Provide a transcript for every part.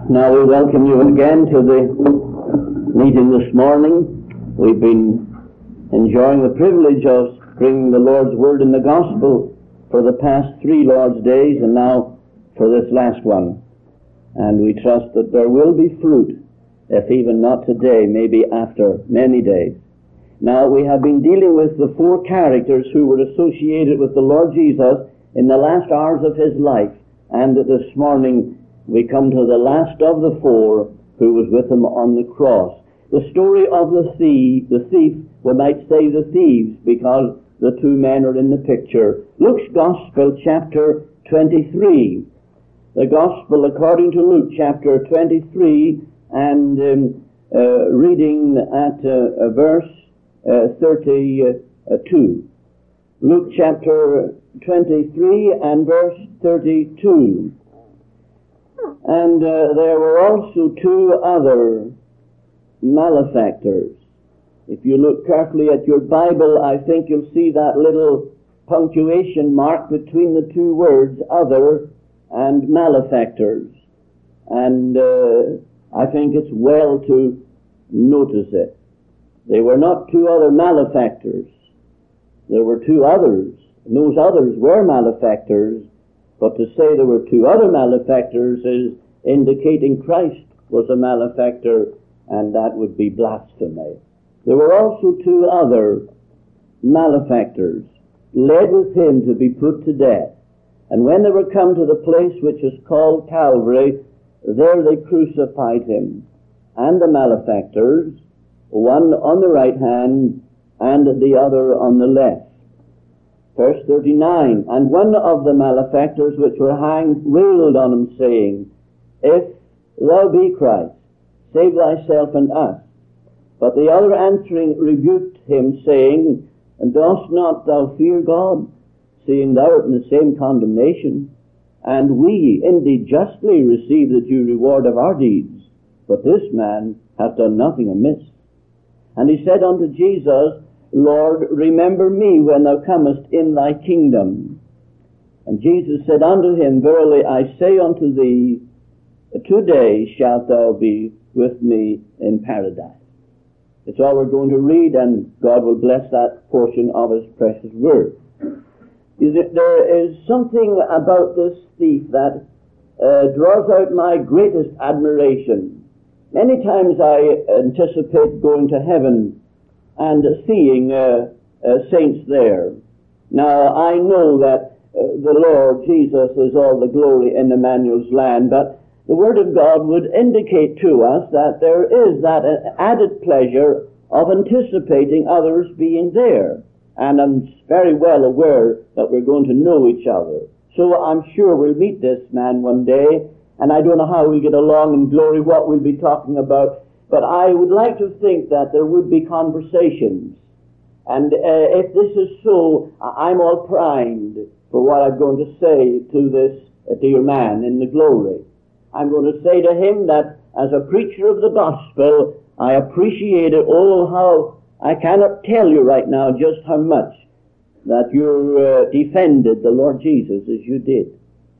Now we welcome you again to the meeting this morning. We've been enjoying the privilege of bringing the Lord's Word in the Gospel for the past 3 Lord's days and now for this last one. And we trust that there will be fruit, if even not today, maybe after many days. Now we have been dealing with the 4 characters who were associated with the Lord Jesus in the last hours of His life. And this morning we come to the last of the 4 who was with Him on the cross. The story of the thief, we might say the thieves, because the 2 men are in the picture. Luke's Gospel, chapter 23. The Gospel according to Luke, chapter 23, and reading at verse 32. Luke chapter 23 and verse 32. And there were also 2 other malefactors. If you look carefully at your Bible, I think you'll see that little punctuation mark between the 2 words, other and malefactors. And I think it's well to notice it. They were not 2 other malefactors. There were 2 others. And those others were malefactors. But to say there were 2 other malefactors is indicating Christ was a malefactor, and that would be blasphemy. There were also 2 other malefactors led with Him to be put to death. And when they were come to the place which is called Calvary, there they crucified Him and the malefactors, one on the right hand and the other on the left. Verse 39, and one of the malefactors which were hanged railed on Him, saying, If thou be Christ, save thyself and us. But the other answering rebuked Him, saying, And dost not thou fear God, seeing thou art in the same condemnation? And we indeed justly receive the due reward of our deeds, but this man hath done nothing amiss. And he said unto Jesus, Lord, remember me when thou comest in thy kingdom. And Jesus said unto him, Verily I say unto thee, today shalt thou be with me in paradise. It's all we're going to read, and God will bless that portion of His precious word. There is something about this thief that draws out my greatest admiration. Many times I anticipate going to heaven and seeing saints there. Now, I know that the Lord Jesus is all the glory in Emmanuel's land, but the Word of God would indicate to us that there is that added pleasure of anticipating others being there. And I'm very well aware that we're going to know each other. So I'm sure we'll meet this man one day, and I don't know how we'll get along in glory, what we'll be talking about. But I would like to think that there would be conversations. And if this is so, I'm all primed for what I'm going to say to this dear man in the glory. I'm going to say to him that as a preacher of the gospel, I appreciate it. Oh, how I cannot tell you right now just how much that you defended the Lord Jesus as you did.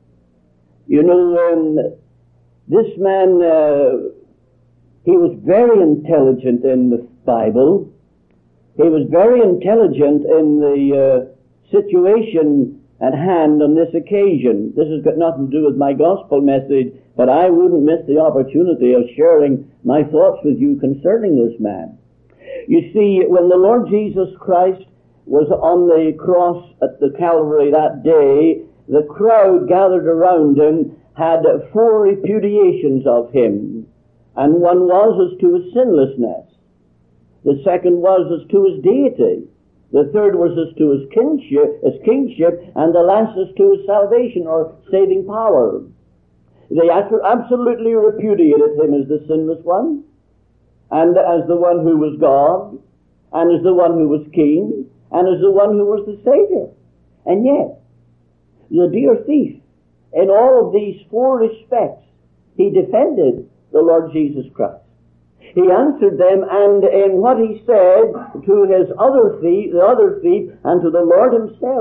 You know, this man... he was very intelligent in the Bible. He was very intelligent in the situation at hand on this occasion. This has got nothing to do with my gospel message, but I wouldn't miss the opportunity of sharing my thoughts with you concerning this man. You see, when the Lord Jesus Christ was on the cross at the Calvary that day, the crowd gathered around Him had 4 repudiations of Him. And one was as to His sinlessness. The second was as to His deity. The third was as to His kingship, and the last as to His salvation or saving power. They absolutely repudiated Him as the sinless one, and as the one who was God, and as the one who was king, and as the one who was the Savior. And yet, the dear thief, in all of these 4 respects, he defended the Lord Jesus Christ. He answered them, and in what he said to his the other thief, and to the Lord Himself,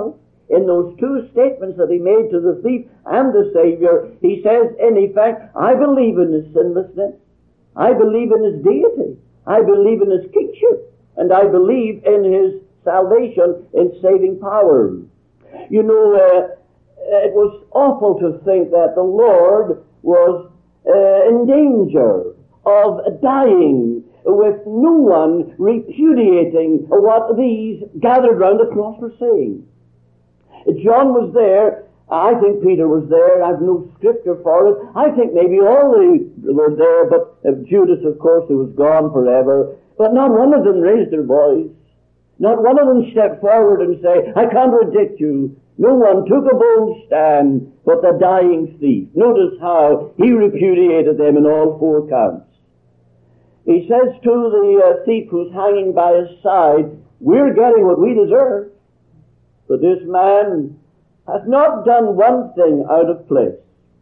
in those two statements that he made to the thief and the Savior, he says, in effect, I believe in his sinlessness. I believe in his deity. I believe in his kingship. And I believe in his salvation, in saving power. You know, it was awful to think that the Lord was in danger of dying with no one repudiating what these gathered round the cross were saying. John was there. I think Peter was there. I've no scripture for it. I think maybe all were there, but Judas, of course, who was gone forever. But not one of them raised their voice. Not one of them stepped forward and said, I contradict you. No one took a bold stand but the dying thief. Notice how he repudiated them in all four counts. He says to the thief who's hanging by his side, we're getting what we deserve. But this man has not done one thing out of place.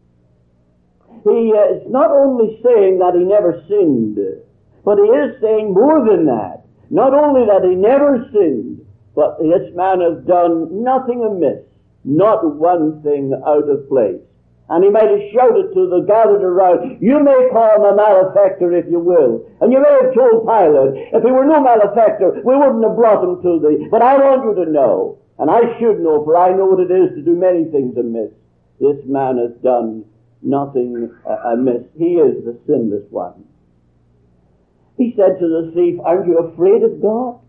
He is not only saying that he never sinned, but he is saying more than that. Not only that he never sinned, but this man has done nothing amiss, not one thing out of place. And he might have shouted to the gathered around, you may call him a malefactor if you will. And you may have told Pilate, if he were no malefactor, we wouldn't have brought him to thee. But I want you to know, and I should know, for I know what it is to do many things amiss. This man has done nothing amiss. He is the sinless one. He said to the thief, aren't you afraid of God?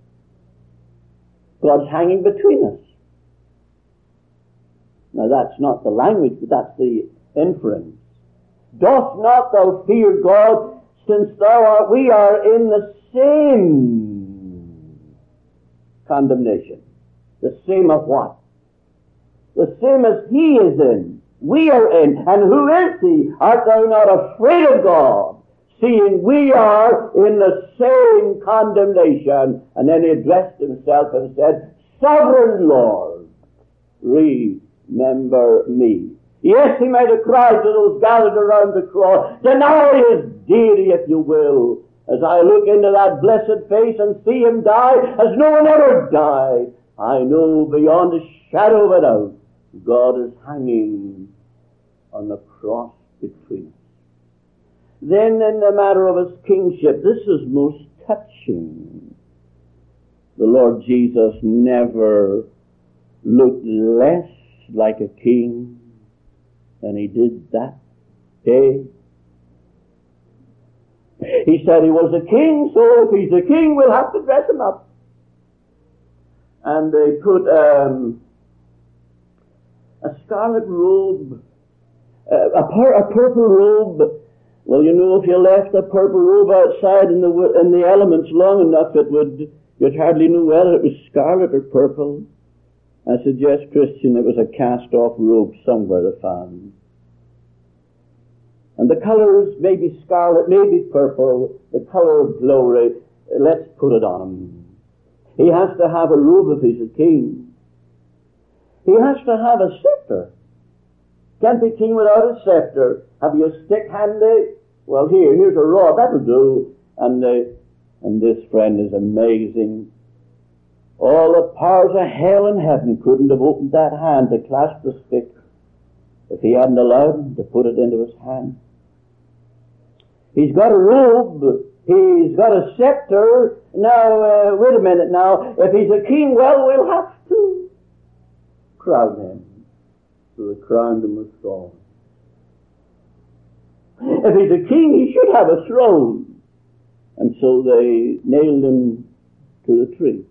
God's hanging between us. Now that's not the language, but that's the inference. Dost not thou fear God, since we are in the same condemnation? The same of what? The same as he is in, we are in. And who is he? Art thou not afraid of God, seeing we are in the same condemnation? And then he addressed himself and said, Sovereign Lord, remember me. Yes, he might have cried to those gathered around the cross, deny his deity if you will. As I look into that blessed face and see him die as no one ever died, I know beyond a shadow of a doubt, God is hanging on the cross between us. Then in the matter of his kingship, this is most touching. The Lord Jesus never looked less like a king than he did that day. He said he was a king, so if he's a king, we'll have to dress him up. And they put a scarlet robe, a purple robe. Well, you know, if you left a purple robe outside in the elements long enough, you'd hardly know whether it was scarlet or purple. I suggest, Christian, it was a cast-off robe somewhere they found. And the colors may be scarlet, may be purple, the color of glory. Let's put it on him. He has to have a robe if he's a king. He has to have a scepter. Can't be king without a scepter. Have you a stick handy? Well, here's a rod. That'll do. And this friend is amazing. All the powers of hell and heaven couldn't have opened that hand to clasp the stick if he hadn't allowed him to put it into his hand. He's got a robe. He's got a scepter. Now, wait a minute now. If he's a king, well, we'll have to crown him. So they crowned him with thorns. If he's a king, he should have a throne. And so they nailed him to the tree.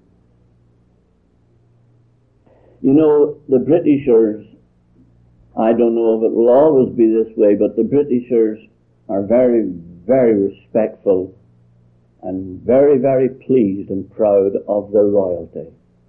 You know, the Britishers, I don't know if it will always be this way, but the Britishers are very, very respectful and very, very pleased and proud of their royalty.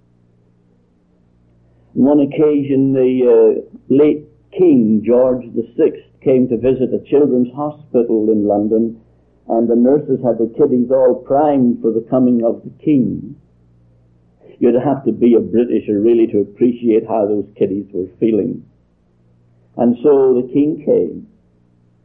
On one occasion, the late King George VI came to visit a children's hospital in London, and the nurses had the kiddies all primed for the coming of the king. You'd have to be a Britisher really to appreciate how those kiddies were feeling. And so the king came.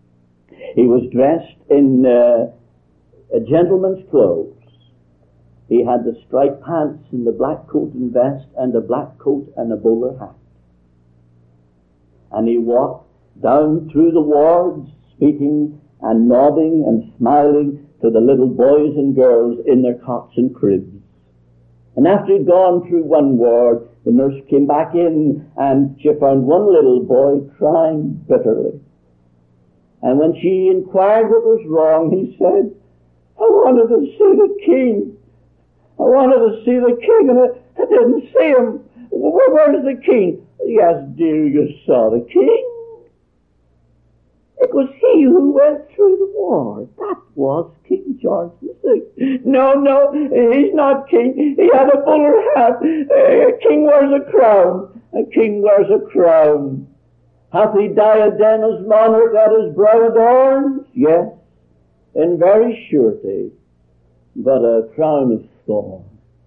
He was dressed in a gentleman's clothes. He had the striped pants and the black coat and vest and a black coat and a bowler hat. And he walked down through the wards, speaking and nodding and smiling to the little boys and girls in their cots and cribs. And after he'd gone through one ward, the nurse came back in and she found one little boy crying bitterly. And when she inquired what was wrong, he said, I wanted to see the king. I wanted to see the king, and I didn't see him. Where's the king? Yes, dear, you saw the king. It was he who went through the war. That was King George VI. No, he's not king. He had a bowler hat. A king wears a crown. A king wears a crown. Hath he diadem as monarch at his brow adorned? Yes, in very surety, but a crown of thorns.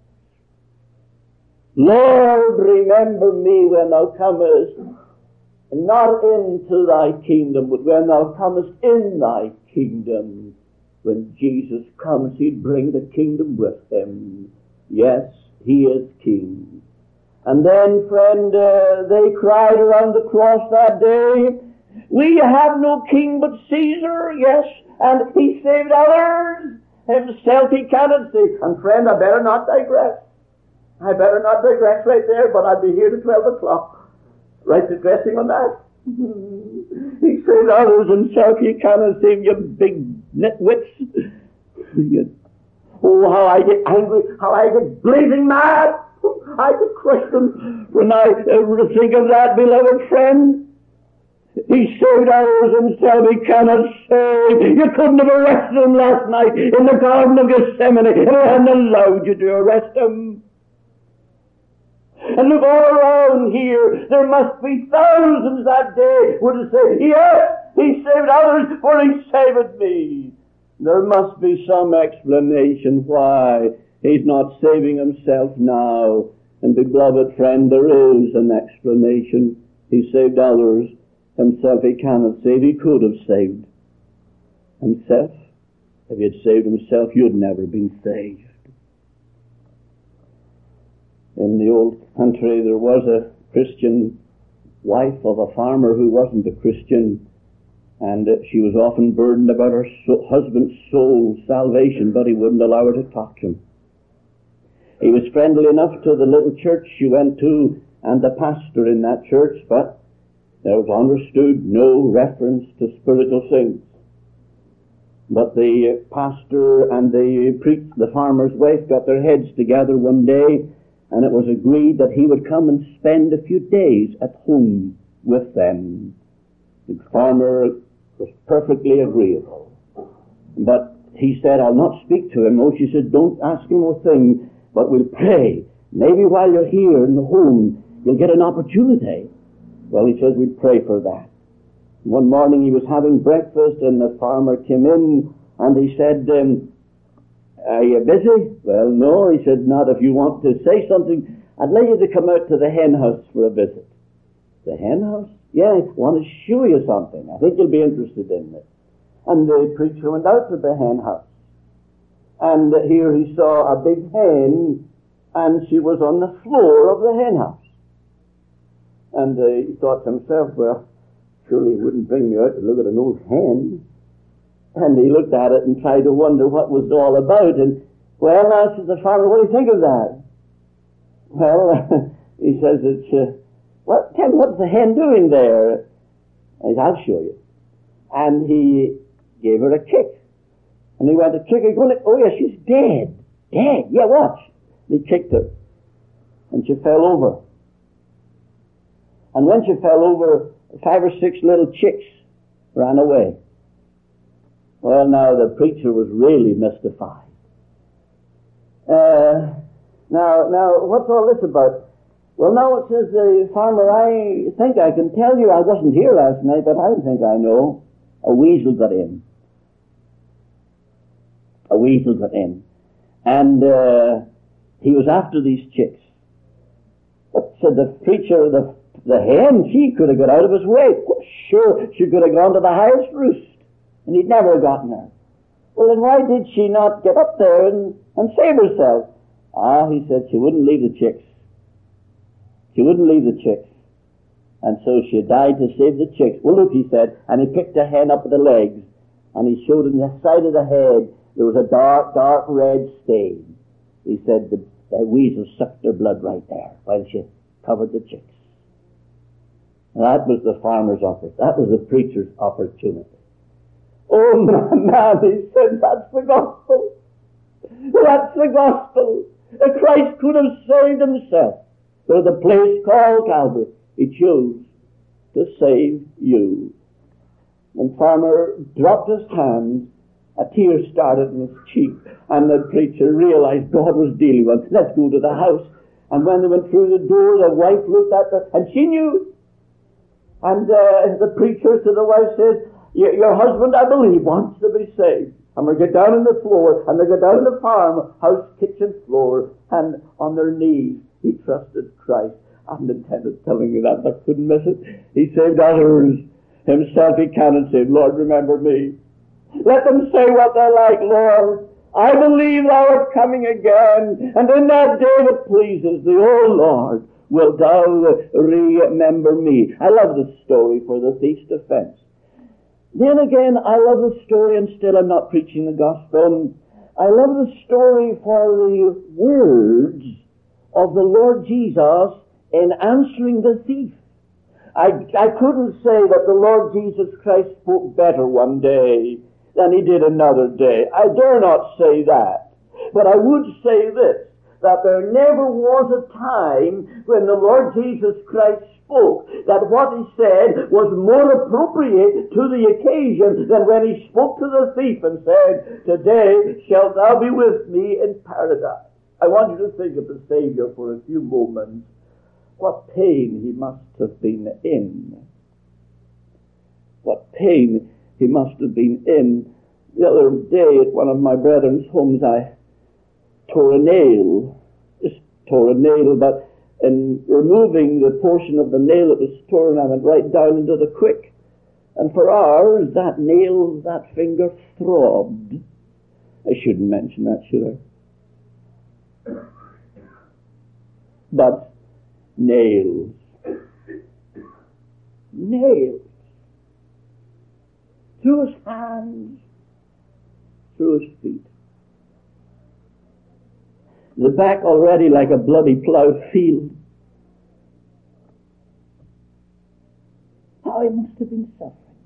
Lord, remember me when thou comest, not into thy kingdom, but when thou comest in thy kingdom. When Jesus comes, he'd bring the kingdom with him. Yes, he is king. And then, friend, they cried around the cross that day, we have no king but Caesar, yes, and he saved others. Himself he cannot save. And friend, I better not digress. I better not digress right there, but I'll be here till 12 o'clock. Right, digressing on that. He saved others, himself he cannot save, you big nitwits. Oh, how I get angry, how I get blazing mad. I get crushed when I think of that, beloved friend. He saved others, himself he cannot save. You couldn't have arrested him last night in the Garden of Gethsemane if I hadn't allowed you to arrest him. And look all around here, there must be thousands that day would say, yes, he saved others, for he saved me. There must be some explanation why he's not saving himself now. And beloved friend, there is an explanation. He saved others, himself he cannot save. He could have saved himself. If he had saved himself, you'd never been saved. In the old country, there was a Christian wife of a farmer who wasn't a Christian, and she was often burdened about her husband's soul salvation, but he wouldn't allow her to touch him. He was friendly enough to the little church she went to and the pastor in that church, but there was understood no reference to spiritual things. But the pastor and the farmer's wife got their heads together one day, and it was agreed that he would come and spend a few days at home with them. The farmer was perfectly agreeable. But he said, I'll not speak to him. No, she said, don't ask him a thing, but we'll pray. Maybe while you're here in the home, you'll get an opportunity. Well, he says, we'll pray for that. One morning he was having breakfast, and the farmer came in, and he said, are you busy? Well, no. He said, not if you want to say something. I'd like you to come out to the hen house for a visit. The hen house? Yeah, I want to show you something. I think you'll be interested in it. And the preacher went out to the hen house. And here he saw a big hen, and she was on the floor of the hen house. And he thought to himself, well, surely he wouldn't bring me out to look at an old hen. And he looked at it and tried to wonder what was it all about. And, well, now, says the farmer, what do you think of that? Well, he says, well, tell me, what's the hen doing there? I said, I'll show you. And he gave her a kick. And he went to kick her, going, oh, yeah, she's dead. Dead? Yeah, watch. And he kicked her. And she fell over. And when she fell over, 5 or 6 little chicks ran away. Well, now, the preacher was really mystified. Now, what's all this about? Well, now, it says the farmer, I think I can tell you, I wasn't here last night, but I think I know. A weasel got in. A weasel got in. And he was after these chicks. But said the preacher, the hen, she could have got out of his way. Sure, she could have gone to the highest roost. And he'd never gotten her. Well, then why did she not get up there and save herself? He said she wouldn't leave the chicks. She wouldn't leave the chicks. And so she died to save the chicks. Well, look, he said, and he picked a hen up with the legs, and he showed in the side of the head there was a dark, dark red stain. He said the weasel sucked their blood right there while she covered the chicks. That was the farmer's opportunity. That was the preacher's opportunity. Oh, man, he said, that's the gospel. That's the gospel. Christ could have saved himself. But at the place called Calvary, he chose to save you. And farmer dropped his hand. A tear started in his cheek. And the preacher realized God was dealing with him. Let's go to the house. And when they went through the door, the wife looked at them, and she knew. And the preacher to the wife says, your husband, I believe, wants to be saved. And we get down on the floor, and they get down on the farmhouse kitchen floor, and on their knees, he trusted Christ. I hadn't intended telling you that, but I couldn't miss it. He saved others. Himself he can and saved. Lord, remember me. Let them say what they like, Lord. I believe thou art coming again, and in that day that pleases thee, O Lord, wilt thou remember me. I love the story for the thief's defense. Then again, I love the story, and still I'm not preaching the gospel. I love the story for the words of the Lord Jesus in answering the thief. I couldn't say that the Lord Jesus Christ spoke better one day than he did another day. I dare not say that. But I would say this, that there never was a time when the Lord Jesus Christ spoke that what he said was more appropriate to the occasion than when he spoke to the thief and said, today shalt thou be with me in paradise. I want you to think of the Savior for a few moments. What pain he must have been in. What pain he must have been in. The other day at one of my brethren's homes, I tore a nail, but in removing the portion of the nail that was torn, I went right down into the quick. And for hours, that nail, that finger throbbed. I shouldn't mention that, should I? But nails. Through his hands, through his feet. The back already like a bloody ploughed field. How he must have been suffering.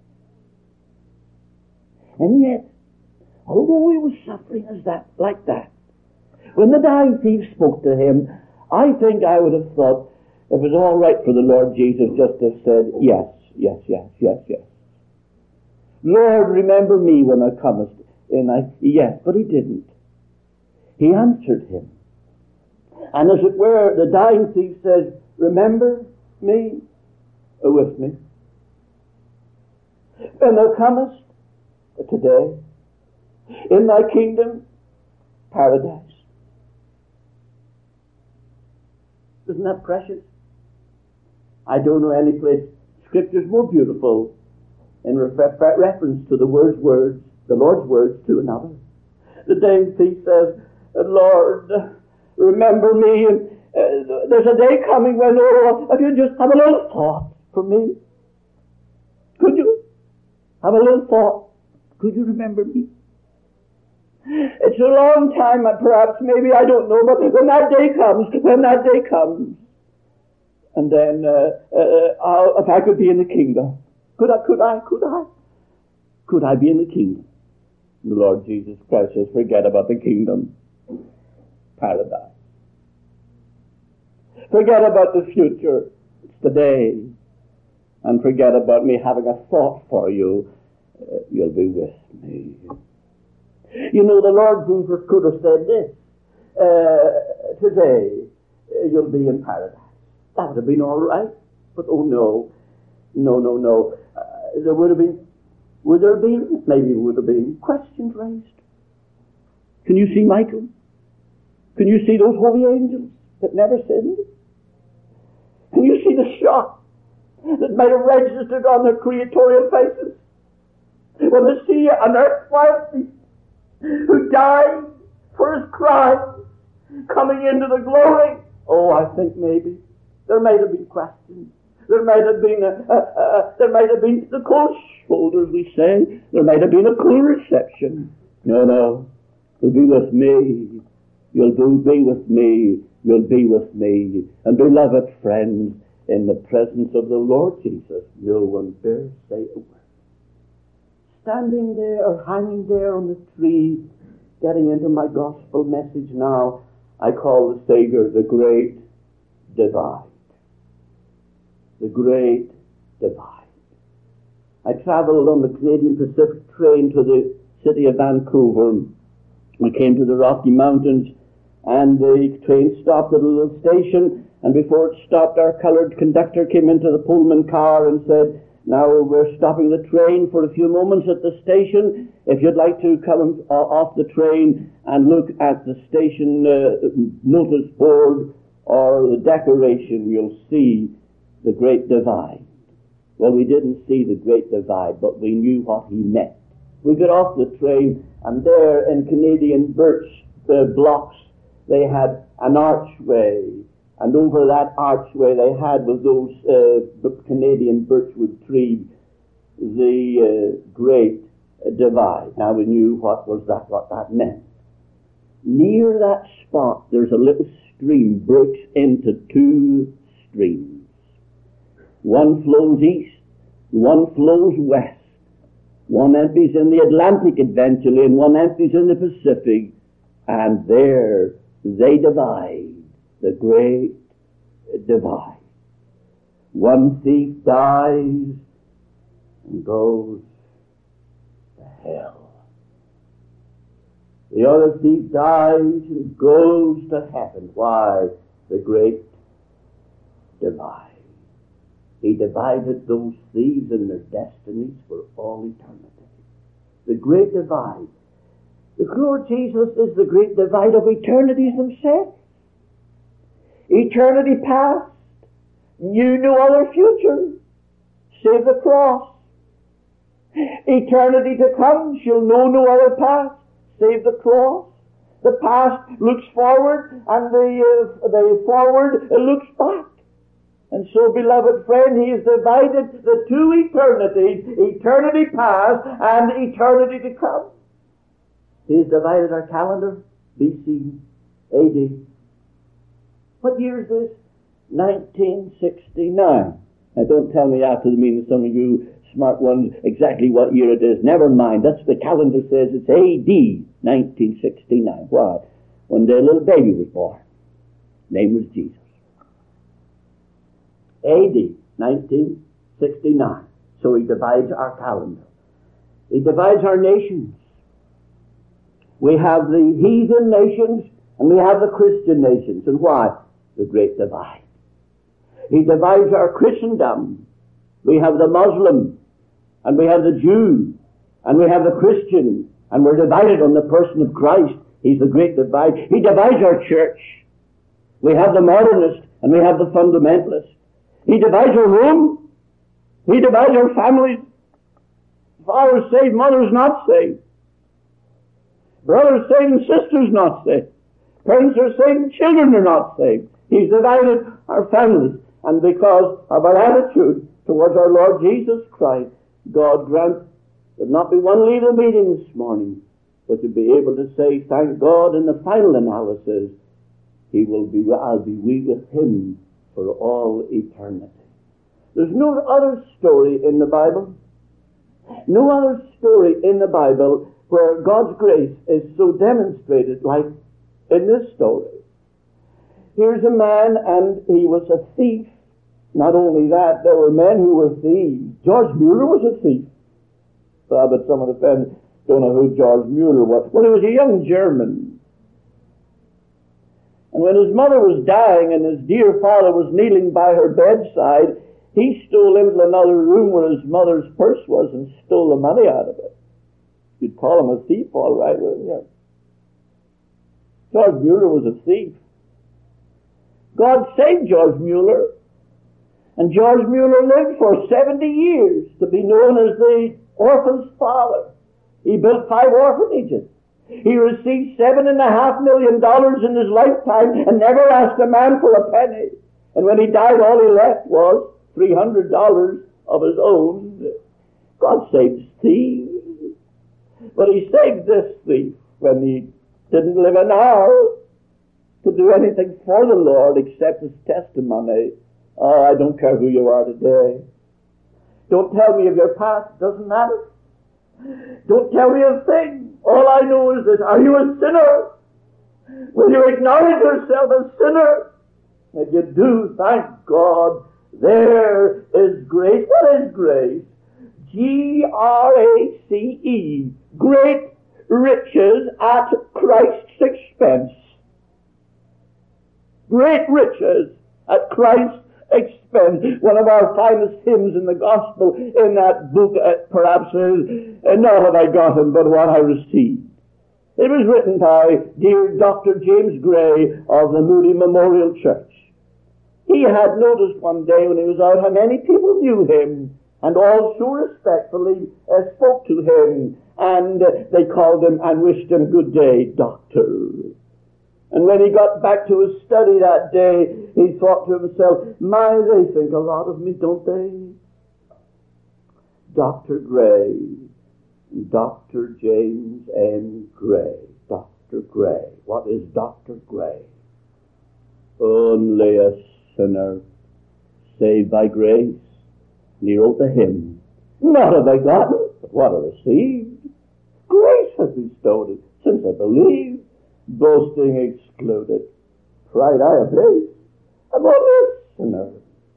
And yet, although he was suffering like that, when the dying thief spoke to him, I think I would have thought it was all right for the Lord Jesus just to have said, yes. Lord, remember me when thou comest. Yes, but he didn't. He answered him. And as it were, the dying thief says, remember me with me. When thou comest today in thy kingdom, paradise. Isn't that precious? I don't know any place Scripture's more beautiful in reference to the Lord's words to another. The dying thief says, Lord, remember me. And there's a day coming when, if you just have a little thought for me. Could you have a little thought? Could you remember me? It's a long time, perhaps, maybe, I don't know, but when that day comes, and then if I could be in the kingdom, could I be in the kingdom? The Lord Jesus Christ says, forget about the kingdom. Paradise. Forget about the future. It's today. And forget about me having a thought for you. You'll be with me. You know, the Lord Jesus could have said this. Today, you'll be in paradise. That would have been all right. But oh no. There would have been, maybe would have been questions raised. Can you see Michael? Can you see those holy angels that never sinned? Can you see the shock that might have registered on their creatorial faces when they see an earth-wild thief who died for his crime coming into the glory? Oh, I think maybe. There might have been questions. There might have been the cold shoulders, we say. There might have been a cool reception. No. You'll be with me. You'll be with me. You'll be with me. And beloved friends, in the presence of the Lord Jesus, no one dare say a word. Standing there or hanging there on the tree, getting into my gospel message now, I call the Savior the Great Divide. The Great Divide. I traveled on the Canadian Pacific train to the city of Vancouver. We came to the Rocky Mountains, and the train stopped at a little station, and before it stopped, our colored conductor came into the Pullman car and said, "Now we're stopping the train for a few moments at the station. If you'd like to come off the train and look at the station notice board or the decoration, you'll see the Great Divide." Well, we didn't see the Great Divide, but we knew what he meant. We got off the train, and there in Canadian birch blocks, they had an archway, and over that archway they had with those Canadian birchwood trees the Great Divide. Now we knew what that meant. Near that spot there's a little stream, breaks into two streams. One flows east, one flows west. One empties in the Atlantic eventually, and one empties in the Pacific. And there they divide, the Great Divide. One thief dies and goes to hell. The other thief dies and goes to heaven. Why? The Great Divide. He divided those thieves in their destinies for all eternity. The Great Divide. The Lord Jesus is the Great Divide of eternities themselves. Eternity past knew no other future save the cross. Eternity to come shall know no other path save the cross. The past looks forward, and the forward looks back. And so, beloved friend, he has divided the two eternities, eternity past and eternity to come. He has divided our calendar, BC, AD. What year is this? 1969. Now don't tell me after the meeting, some of you smart ones, exactly what year it is. Never mind, that's the calendar says it's AD 1969. Why? One day a little baby was born. Name was Jesus. AD 1969. So he divides our calendar. He divides our nations. We have the heathen nations and we have the Christian nations. And why? The Great Divide. He divides our Christendom. We have the Muslim and we have the Jew and we have the Christian, and we're divided on the person of Christ. He's the Great Divide. He divides our church. We have the modernist and we have the fundamentalist. He divides our home. He divides our families. Fathers saved, mothers not saved. Brothers saved and sisters not saved. Parents are saved and children are not saved. He's divided our families. And because of our attitude towards our Lord Jesus Christ, God grant there not be one leave the meeting this morning, but to be able to say, thank God in the final analysis, I'll be with him for all eternity. There's no other story in the Bible, no other story in the Bible where God's grace is so demonstrated like in this story. Here's a man, and he was a thief. Not only that, there were men who were thieves. George Mueller was a thief. But some of the friends don't know who George Mueller was. Well, he was a young German. And when his mother was dying and his dear father was kneeling by her bedside, he stole into another room where his mother's purse was and stole the money out of it. You'd call him a thief, all right, wouldn't you? George Mueller was a thief. God saved George Mueller. And George Mueller lived for 70 years to be known as the orphan's father. He built 5 orphanages. He received $7.5 million in his lifetime and never asked a man for a penny. And when he died, all he left was $300 of his own. God saves thieves. But he saved this thief when he didn't live an hour to do anything for the Lord except his testimony. Oh, I don't care who you are today. Don't tell me of your past. It doesn't matter. Don't tell me a thing. All I know is this. Are you a sinner? Will you acknowledge yourself a sinner? If you do, thank God, there is grace. What is grace? Grace. Great riches at Christ's expense. Great riches at Christ's expense. One of our finest hymns in the gospel in that book perhaps is, not have I gotten, but what I received. It was written by dear Dr. James Gray of the Moody Memorial Church. He had noticed one day when he was out how many people knew him and all so respectfully spoke to him, and they called him and wished him good day, Doctor. And when he got back to his study that day, he thought to himself, my, they think a lot of me, don't they? Dr. Gray, Dr. James M. Gray, Dr. Gray. What is Dr. Gray? Only a sinner saved by grace. And he wrote the hymn, not have I gotten, but what I received. Grace has bestowed it, since I believe, boasting excluded. Pride I abase, I'm only a sinner,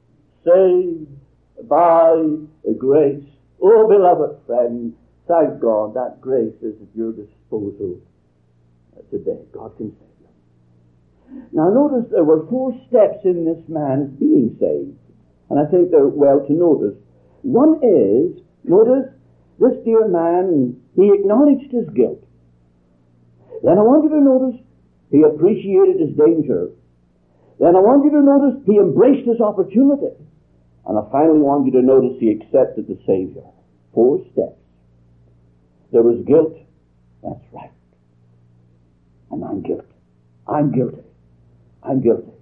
saved by grace. Oh, beloved friend, thank God that grace is at your disposal today. God can save you. Now notice there were 4 steps in this man's being saved. And I think they're well to notice. One is, notice, this dear man, he acknowledged his guilt. Then I want you to notice, he appreciated his danger. Then I want you to notice, he embraced his opportunity. And I finally want you to notice, he accepted the Savior. 4 steps. There was guilt. That's right. And I'm guilty. I'm guilty. I'm guilty.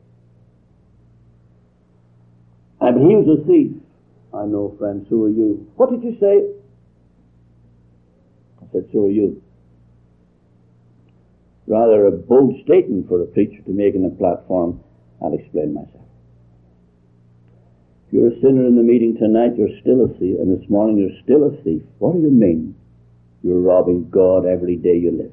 And he was a thief. I know, friends, so are you. What did you say? I said, so are you. Rather a bold statement for a preacher to make on a platform. I'll explain myself. If you're a sinner in the meeting tonight, you're still a thief, and this morning you're still a thief. What do you mean? You're robbing God every day you live.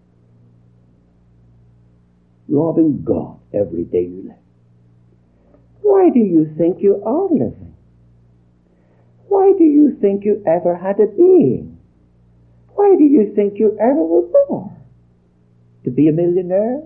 Robbing God every day you live. Why do you think you are living? Why do you think you ever had a being? Why do you think you ever were born? To be a millionaire?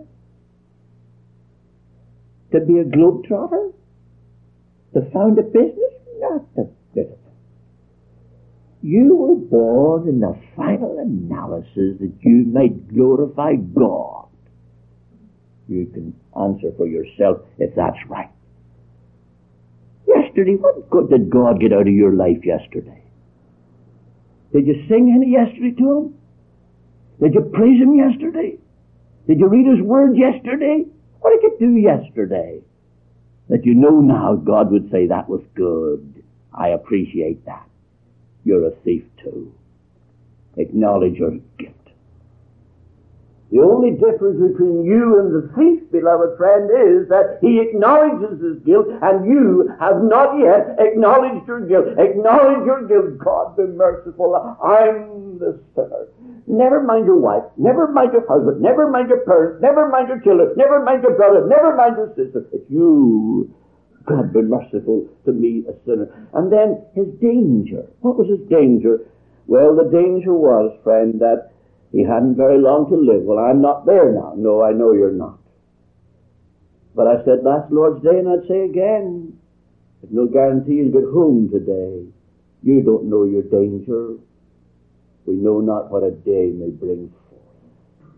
To be a globetrotter? To found a business? Not a bit of it. You were born in the final analysis that you might glorify God. You can answer for yourself if that's right. Yesterday, what good did God get out of your life yesterday? Did you sing any yesterday to Him? Did you praise Him yesterday? Did you read His Word yesterday? What did you do yesterday? That you know now God would say, that was good. I appreciate that. You're a thief too. Acknowledge your guilt. The only difference between you and the thief, beloved friend, is that he acknowledges his guilt and you have not yet acknowledged your guilt. Acknowledge your guilt. God be merciful. I'm the sinner. Never mind your wife. Never mind your husband. Never mind your parents. Never mind your children. Never mind your brother. Never mind your sister. It's you. God be merciful to me, a sinner. And then his danger. What was his danger? Well, the danger was, friend, that he hadn't very long to live. Well, I'm not there now. No, I know you're not. But I said last Lord's Day, and I'd say again, there's no guarantee you'll get home today. You don't know your danger. We know not what a day may bring forth.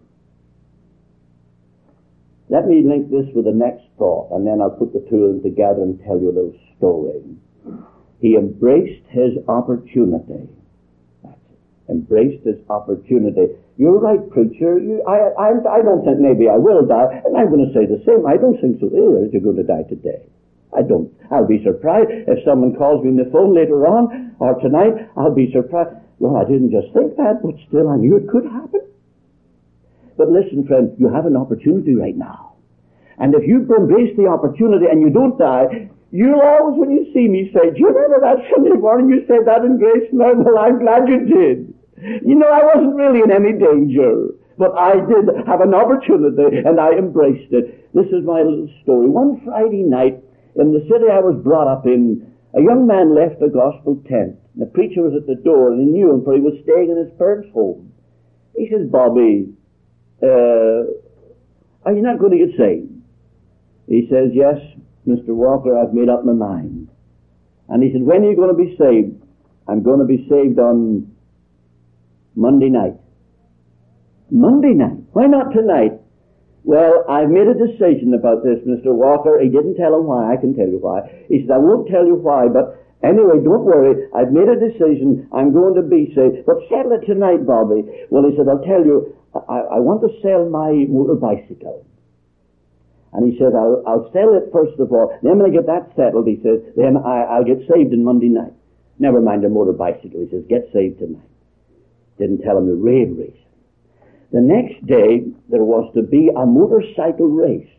Let me link this with the next thought, and then I'll put the two of them together and tell you a little story. He embraced his opportunity. embraced this opportunity. You're right, preacher. I don't think maybe I will die, and I'm going to say the same. I don't think so either. You're going to die today. I don't. I'll be surprised if someone calls me on the phone later on or tonight. I'll be surprised. Well, I didn't just think that, but still I knew it could happen. But listen, friend, you have an opportunity right now. And if you embrace the opportunity and you don't die, you'll always, when you see me, say, do you remember that Sunday morning you said that in Grace Mountain? Well, I'm glad you did. You know, I wasn't really in any danger, but I did have an opportunity and I embraced it. This is my little story. One Friday night in the city I was brought up in, a young man left a gospel tent. The preacher was at the door and he knew him, for he was staying in his parents' home. He says, Bobby, are you not going to get saved? He says, yes, Mr. Walker, I've made up my mind. And he said, when are you going to be saved? I'm going to be saved on Monday night. Monday night? Why not tonight? Well, I've made a decision about this, Mr. Walker. He didn't tell him why. I can tell you why. He said, I won't tell you why, but anyway, don't worry. I've made a decision. I'm going to be saved. But settle it tonight, Bobby. Well, he said, I'll tell you, I want to sell my motor bicycle. And he says, I'll sell it first of all. Then when I get that settled, he says, then I'll get saved on Monday night. Never mind the motor bicycle. He says, get saved tonight. Didn't tell him the real reason. The next day, there was to be a motorcycle race.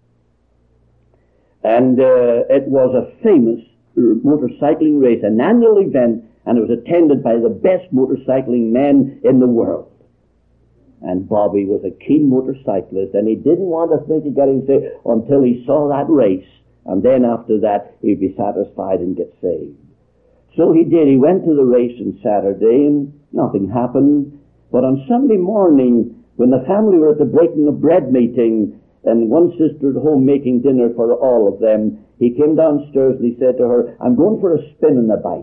And it was a famous motorcycling race, an annual event, and it was attended by the best motorcycling men in the world. And Bobby was a keen motorcyclist, and he didn't want to think of getting saved until he saw that race. And then after that, he'd be satisfied and get saved. So he did. He went to the race on Saturday, and nothing happened. But on Sunday morning, when the family were at the breaking of bread meeting, and one sister at home making dinner for all of them, he came downstairs and he said to her, I'm going for a spin on the bike.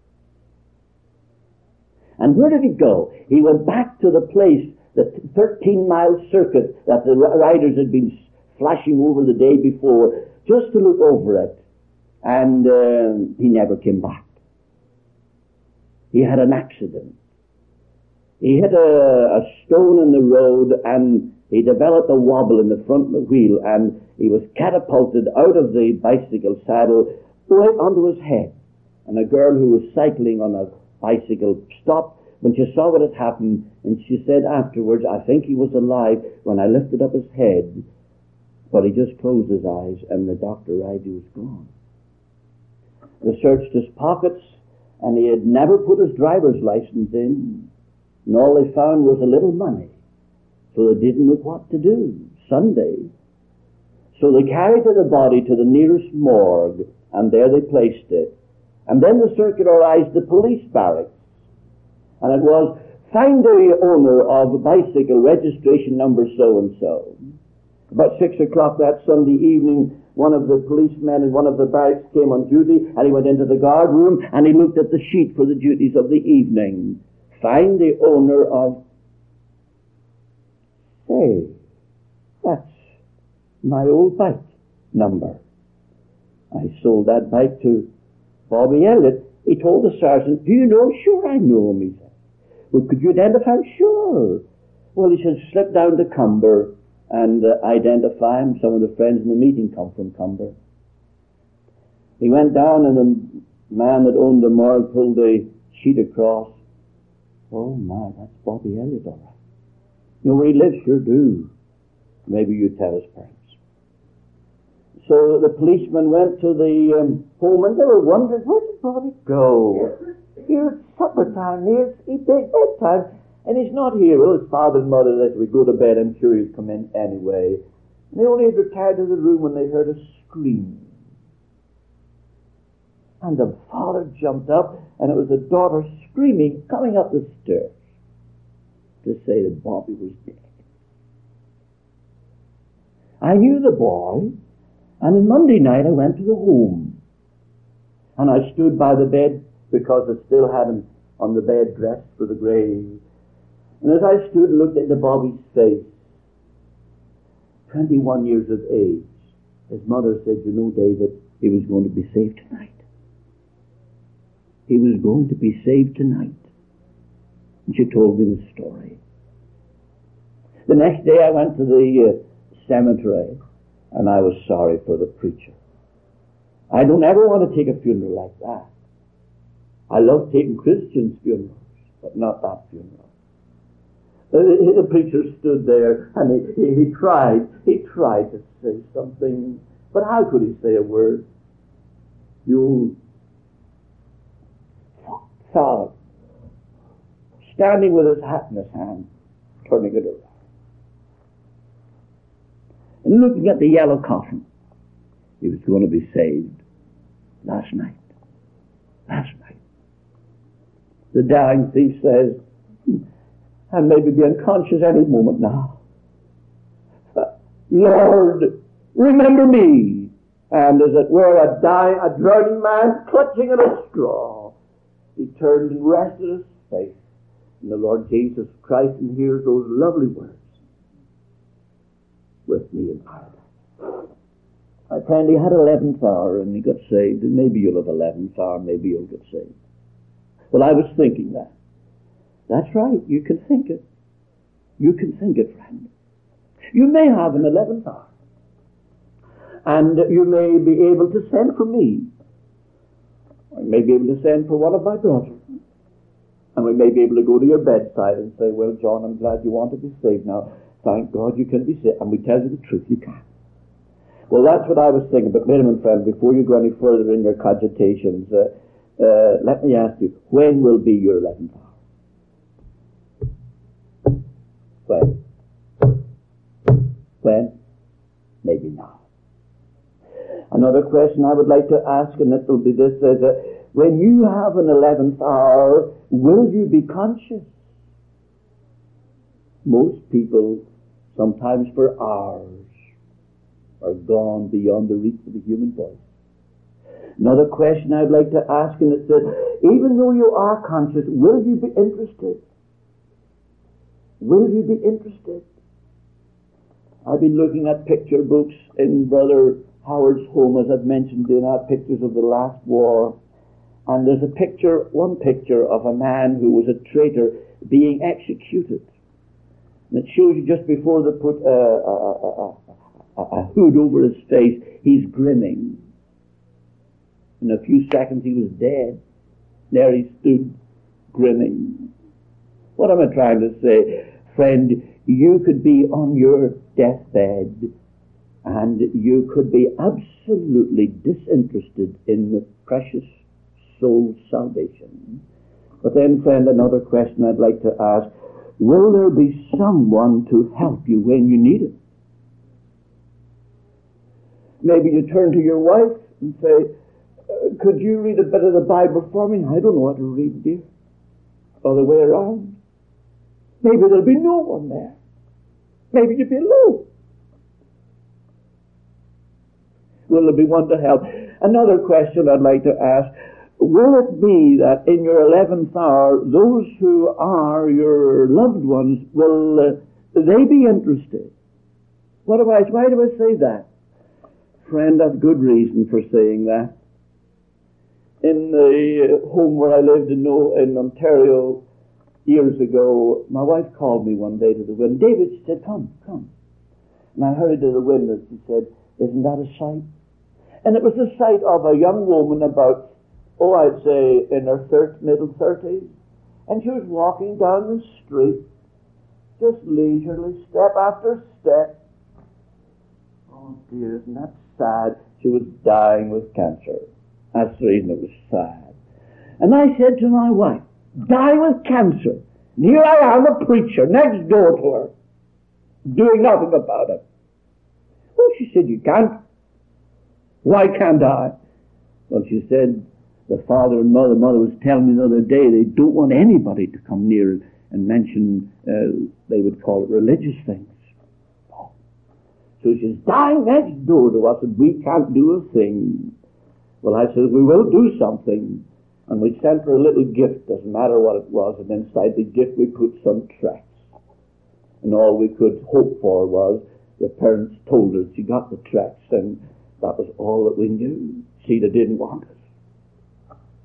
And where did he go? He went back to the place, the 13-mile circuit that the riders had been flashing over the day before, just to look over it. And he never came back. He had an accident. He hit a stone in the road, and he developed a wobble in the front wheel, and he was catapulted out of the bicycle saddle right onto his head. And a girl who was cycling on a bicycle stopped when she saw what had happened, and she said afterwards, I think he was alive when I lifted up his head, but he just closed his eyes, and the doctor arrived, he was gone. They searched his pockets, and he had never put his driver's license in, and all they found was a little money. So they didn't know what to do. Sunday. So they carried the body to the nearest morgue, and there they placed it. And then the circularized the police barracks. And it was, find the owner of a bicycle, registration number so-and-so. About 6 o'clock that Sunday evening, one of the policemen in one of the barracks came on duty, and he went into the guard room, and he looked at the sheet for the duties of the evening. Find the owner of... Hey, that's my old bike number. I sold that bike to Bobby Elliott. He told the sergeant, do you know? Sure, I know him, he said. Well, could you identify him? Sure. Well, he said, slip down to Cumber and identify him. Some of the friends in the meeting come from Cumber. He went down, and the man that owned the morgue pulled the sheet across. Oh my, that's Bobby Elliott, all right. You know where he lives? Sure do. Maybe you tell his parents. So the policeman went to the home, and they were wondering, where did Bobby go? Here it's supper time, here it's bedtime, and he's not here. Well, his father and mother said, we go to bed, I'm sure he'll come in anyway. And they only had retired to the room when they heard a scream. And the father jumped up, and it was the daughter screaming, coming up the stairs to say that Bobby was dead. I knew the boy, and on Monday night I went to the home. And I stood by the bed because I still had him on the bed dressed for the grave. And as I stood and looked into Bobby's face, 21 years of age, his mother said, you know, David, he was going to be saved tonight. He was going to be saved tonight. And she told me the story. The next day I went to the cemetery, and I was sorry for the preacher. I don't ever want to take a funeral like that. I love taking Christians' funerals, but not that funeral. The preacher stood there, and he tried to say something, but how could he say a word? The old fellow, standing with his hat in his hand, turning it around, and looking at the yellow coffin. He was going to be saved last night. The dying thief says, I may be unconscious any moment now. Lord, remember me. And as it were, a drowning man clutching at a straw, he turned and rested his face in the Lord Jesus Christ and hears those lovely words, with me in paradise. My friend, he had 11th hour and he got saved, and maybe you'll have 11th hour, maybe you'll get saved. Well, I was thinking that. That's right, you can think it. You can think it, friend. You may have an 11th hour. And you may be able to send for me. Or you may be able to send for one of my brothers. And we may be able to go to your bedside and say, well, John, I'm glad you want to be saved now. Thank God you can be saved. And we tell you the truth, you can. Well, that's what I was thinking. But wait a minute, friend, before you go any further in your cogitations, let me ask you, when will be your 11th hour? When? Maybe now. Another question I would like to ask, and it will be this, when you have an 11th hour, will you be conscious? Most people, sometimes for hours, are gone beyond the reach of the human voice. Another question I'd like to ask, and it says, even though you are conscious, will you be interested? Will you be interested? I've been looking at picture books in Brother Howard's home, as I've mentioned, in our pictures of the last war. And there's one picture of a man who was a traitor being executed. And it shows you just before they put a hood over his face, he's grinning. In a few seconds he was dead. There he stood, grinning. What am I trying to say? Friend, you could be on your deathbed and you could be absolutely disinterested in the precious soul's salvation. But then, friend, another question I'd like to ask, will there be someone to help you when you need it? Maybe you turn to your wife and say, could you read a bit of the Bible for me? I don't know what to read, dear. Other way around. Maybe there'll be no one there. Maybe you'll be alone. Will there be one to help? Another question I'd like to ask, will it be that in your 11th hour, those who are your loved ones, will they be interested? Why do I say that? Friend, I've good reason for saying that. In the home where I lived in Ontario years ago, my wife called me one day to the window. David, she said, come. And I hurried to the window and she said, isn't that a sight? And it was the sight of a young woman about, I'd say in her middle 30s. And she was walking down the street, just leisurely, step after step. Oh dear, isn't that sad? She was dying with cancer. That's the reason it was sad. And I said to my wife, die with cancer. And here I am, a preacher, next door to her, doing nothing about it. Oh, she said, you can't. Why can't I? Well, she said, the father and mother was telling me the other day they don't want anybody to come near and mention, they would call it religious things. Oh. So she's dying next door to us and we can't do a thing. Well, I said, we will do something. And we sent her a little gift, doesn't matter what it was, and inside the gift we put some tracts. And all we could hope for was the parents told her she got the tracts, and that was all that we knew. She'd didn't want it.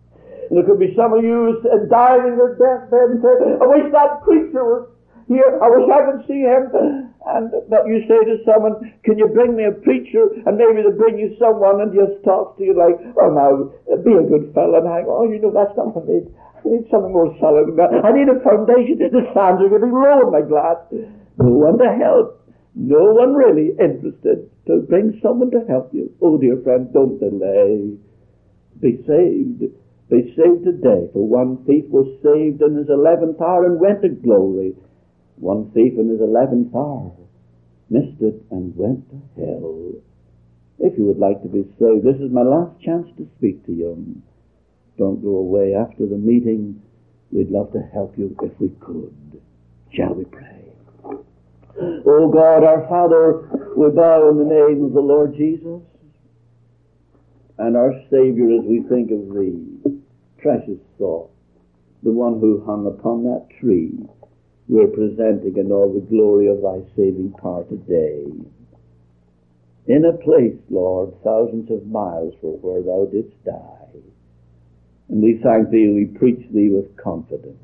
And there could be some of you dying in your deathbed and say, I wish that preacher was here. I wish I could see him. But you say to someone, can you bring me a preacher? And maybe they bring you someone and just talks to you like, oh, now, be a good fellow and hang on. You know, that's not what I need. I need something more solid than that. I need a foundation. The sands are getting low in my glass. No one to help. No one really interested to bring someone to help you. Oh, dear friend, don't delay. Be saved. Be saved today. For one thief was saved in his 11th hour and went to glory. One thief in his 11th hour missed it and went to hell. If you would like to be saved, this is my last chance to speak to you. Don't go away after the meeting. We'd love to help you if we could. Shall we pray? Oh God, our Father, we bow in the name of the Lord Jesus and our Savior as we think of the precious thought, the one who hung upon that tree. We're presenting in all the glory of thy saving power today. In a place, Lord, thousands of miles from where thou didst die. And we thank thee, we preach thee with confidence.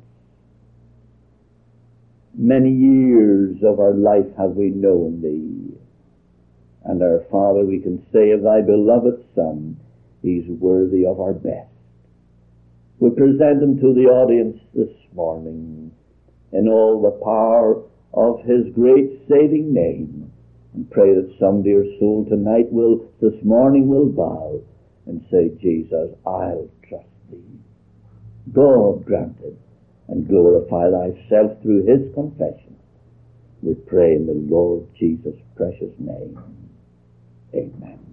Many years of our life have we known thee. And our Father, we can say of thy beloved Son, he's worthy of our best. We present him to the audience this morning in all the power of his great saving name, and pray that some dear soul tonight this morning will bow and say, Jesus, I'll trust thee. God grant it, and glorify thyself through his confession. We pray in the Lord Jesus' precious name. Amen.